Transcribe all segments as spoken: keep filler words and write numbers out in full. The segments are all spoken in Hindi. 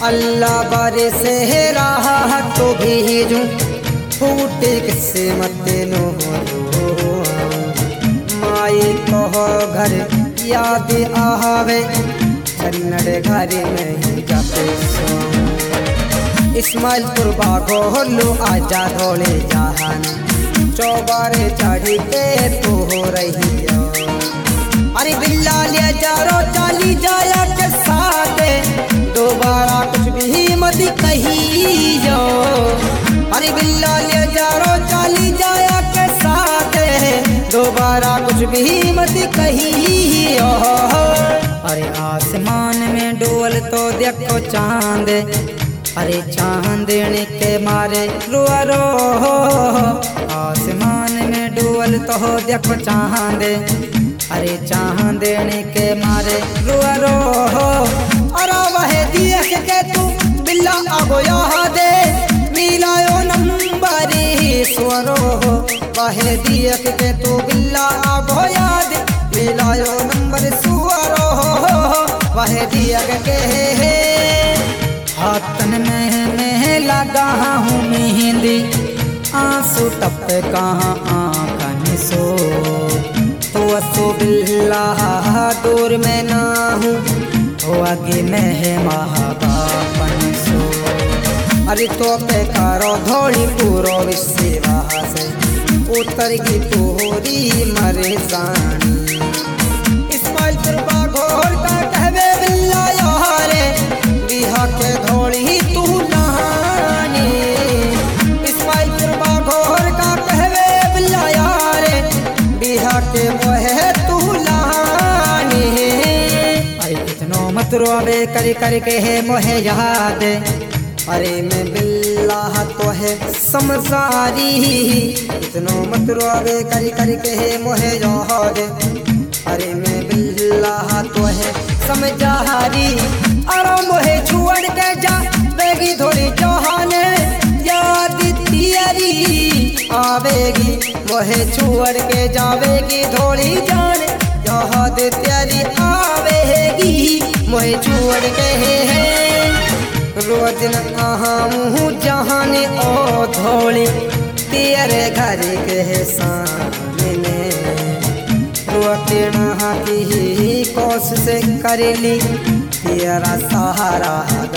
अल्लाह बारे से राह तो भेजूं फूटे किस्से मत नो माए कहो घर याद आवे कन्नड़ घर में ही जाते सो इस्माइल पुरबा लो आजा धोले जहान चौबारे चढ़ी के तो हो रही हो अरे बिल्ला ले जारो चाली जाया के साथ दोबारा कुछ भी मत कहियो अरे बिल्ला ले जारो चाली जाया के साथ दोबारा कुछ भी मत कहियो अरे आसमान में डोल तो देखो चांद अरे चांदनी के मारे रुआ रो आसमान में डोल तो देखो चांद अरे चांदनी के मारे रुआ रो अरे वह देख के तू बिल्ला आगो याद मिलायो नंबर स्वरो वह देख के तू बिल्ला आगो याद मिलायो नंबर स्वरो वह देख के हाथन में मैं लगा हूँ मेहंदी आंसू टप कहाँ आँखन सो तो असो बिल्ला दूर में ना हूँ तो आगे मैं महाबापन सो अरे तो पे कारो धोड़ी पूरो विश्वास उतर की तोरी मरे जानी इस्माइल पुरबा घोर का कहवे बिल्ला यारे बिहा के धोड़ी तू नहानी इस्माइल पुरबा घोर का कहवे बिल्ला यारे बिहा के मोहे तू नहानी अरे कितनो मत रोवे कर कर के है मोहे याद अरे मैं बिल्ला तो है समझारी कितनो मत रोवे कर कर के है मोहे याद अरे मैं बिल्ला तो है समझारी अरे मोहे छुअड़ के जा बेगी थोड़ी जहाने याद तेरी आवेगी मोहे छुअड़ के जावेगी थोड़ी जान याद तेरी आवेगी मोहे छुअड़ के है रोज न आहूँ जहाने ओ धोली तेरे घर के सामने रोके नहा की कोशिश कर ली तेरा सहारा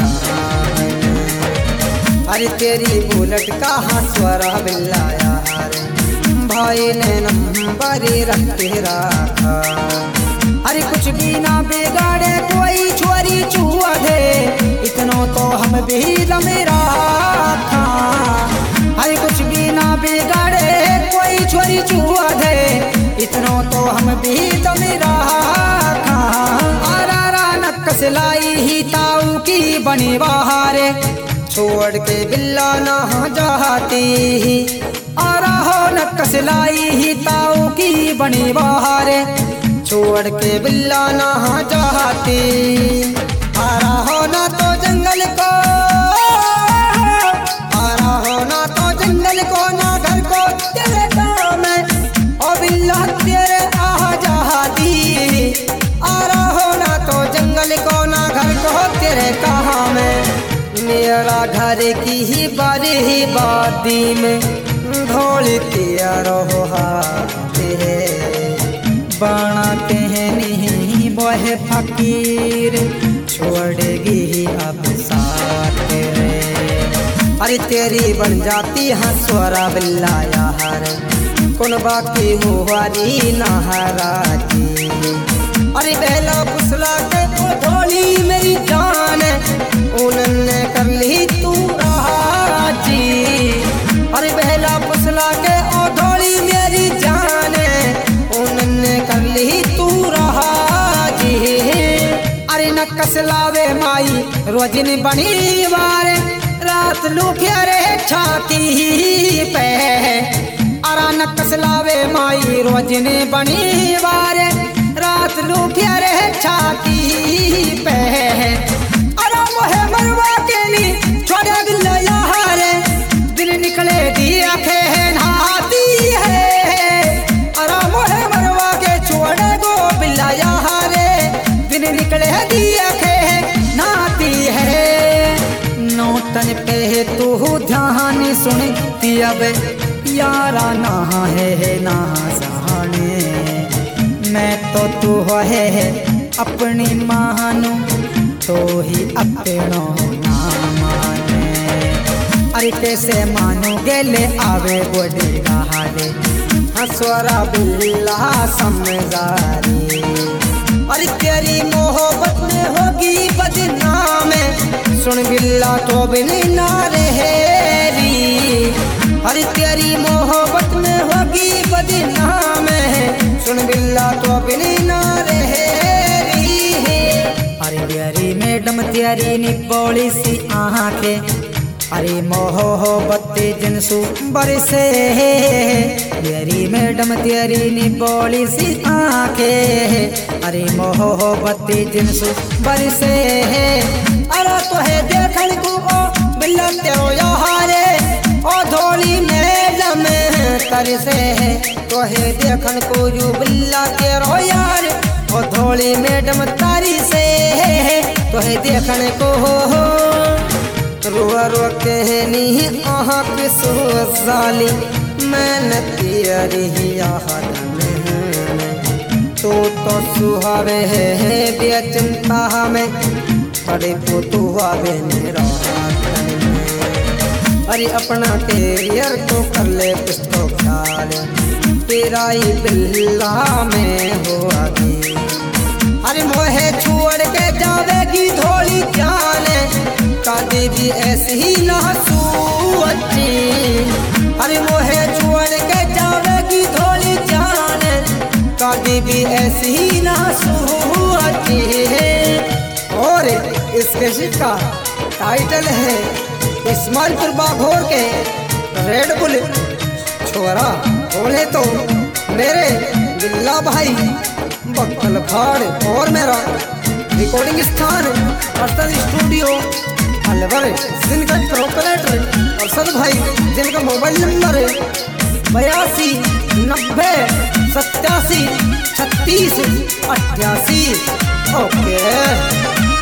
अरे तेरी बुलेट कहाँ स्वरा बिल्ला यार भाई ने नंबर रख रखा अरे कुछ भी ना बिगाड़े कोई छोरी छुआ दे इतनो तो हम भी मेरा था अरे कुछ भी ना बिगाड़े कोई छोरी छुआ दे इतनो तो हम भी मेरा था आरा नक सिलाई ही ताऊ की बनी बहारे छोड़ के बिल्ला नहा जाती आरा हो नक सिलाई ही ताऊ की बनी बहारे छोड़ के बिल्ला नहा जाती आरा होना तो जंगल को आरा होना तो जंगल को ना घर को तेरे काम है ओ बिल्ला तेरे आ जाती आरा होना तो जंगल को ना घर को तेरे काम है मेरा घर की ही बारी ही बादी में ढोल तिया रहो तेरे बनाते हैं नहीं वह फकीर छोड़ेगी अब साथ रे अरे तेरी बन जाती है स्वरा बिल्ला यार कौन बाकी हुआरी नहराती अरे बहला फुसला के वो धोली मेरी जान उन्होंने कर ली तू राजी अरे बहला फुसला के ओ धोली मेरी जान उन्होंने कर ली तू राजी अरे न कसलावे माई रोजनी बनी वारे रात लूफिया रे छाती पे अरा न कसलावे माई रोजनी बनी वारे रात लूफिया रे छाती पे अरा मोहे मरवा के ली छोड़े बिल्ला यारे दिन निकले दिया खे नहाती है अरा मोहे मरवा के छोड़े गो बिल्ला यारे दिन निकले दिया खे नहाती है। गलती अब यारा ना है ना जाने, मैं तो तू है अपनी मानू तो ही अपनो ना माने। अरे कैसे मानो गेले आवे बोले गाले हंसवरा बिल्ला समझारी। अरे तेरी मोहब्बत में होगी बदनाम, सुन बिल्ला तो बिन ना रहेरी। अरे तेरी मोहब्बत में होगी बदनाम, सुन बिल्ला तो बिन ना रहेरी। अरे प्यारी मैडम तेरी निबोली सी आंखें, अरे मोहब्बत जिनसु बरसे। प्यारी मैडम तेरी निबोली सी आंखें, अरे मोहब्बत जिनसु बरसे। अरे तो है देखन को ओ बिल्ला तेरो यारे, ओ धोली मैडम तरसे। तो है देखन को यू बिल्ला तेरो यार, ओ धोली मैडम तारी से। तो है देखन को हो रुआ रुआ कहनी आह के सोजाली, मैंने तेरी याद में तो तो सुहावे है बेचिंता में, बड़े पुतुआ मेरा। अरे अपना कैरियर तो कर ले कुछ तो ख्याल, तेरा ही बिल्ला में हो आगे। अरे मोहे छोड़ के जावेगी धोली जाने, कादी भी ऐसी ही ना सोची। अरे मोहे छोड़ के जावेगी धोली जाने, कादी भी ऐसी ही ना सोची। और इसके शिट का टाइटल है इस्माइलपुर बाघोर के रेड बुल छोरा। बोले तो मेरे बिल्ला भाई बक्कल फाड़। और मेरा रिकॉर्डिंग स्थान अरशद स्टूडियो अलवर, जिनका प्रोपरेटर अरशद भाई, जिनका मोबाइल नंबर बयासी नब्बे सत्तासी छत्तीस अट्ठासी। ओके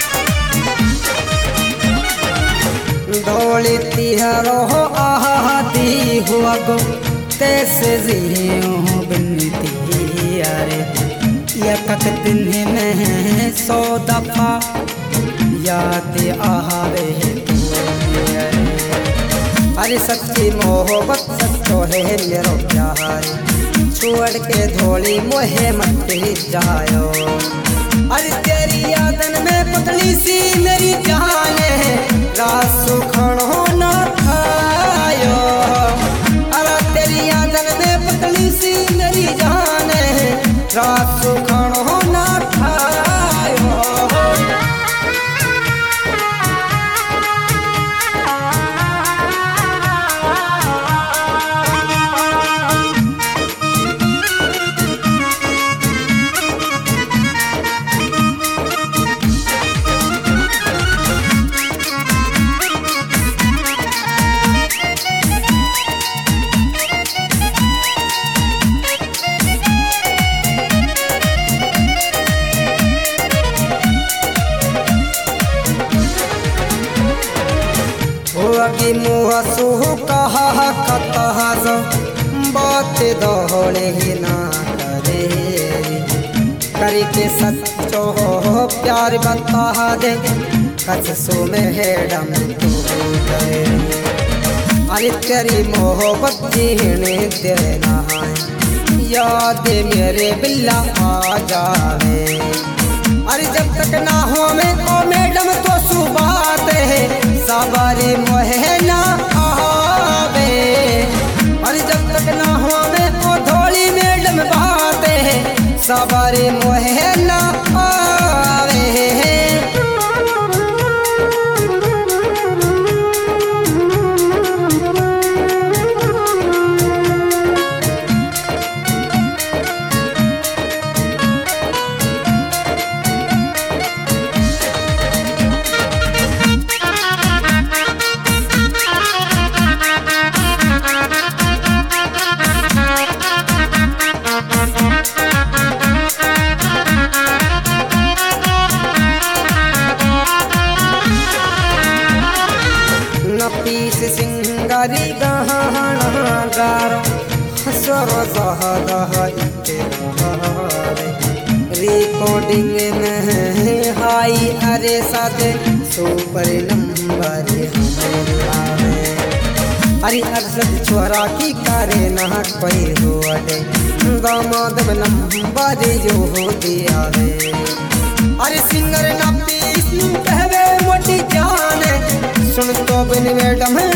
डोली तिहारो आती हुआ गो कैसे जियो बिनती। अरे एक दिन में सौ दफा याद आवे तू। अरे सच्ची मोहब्बत सच्चो है मेरो प्यार, छोड़ के धोली मोहे मत जायो। अरे तेरी यादन में पतली सी मेरी जान है, रात सुखण हो ना खायो। अरे तेरी यादन में पतली सी मेरी जान है, रात सुखण हो ना खायो। की मुँह सुह कहा कहा बात दौड़े ही ना करे, करके सच्चो हो प्यार बता दे कसो में है डम तू करे। अरे तेरी मोहब्बत जीने देना है, याद मेरे बिल्ला आ जावे। अरे जब तक ना हो मैं ओ मैडम तो सुबात है, सवारी मोहे ना आवे। अरे जब तक ना हो मैं ओ धोली मैडम बात है, सवारी मोहे ना आवे। करी गहना गार हसर सहदह इते रिकॉर्डिंग में हाई अरे सादे सुपर नंबर आवे अरे अरसद छोरा की करे ना कोई हो अडे दामाद नंबर जो हो दियावे अरे सिंगर ना पीस कहवे मोटी जान सुन तो बिन मैडम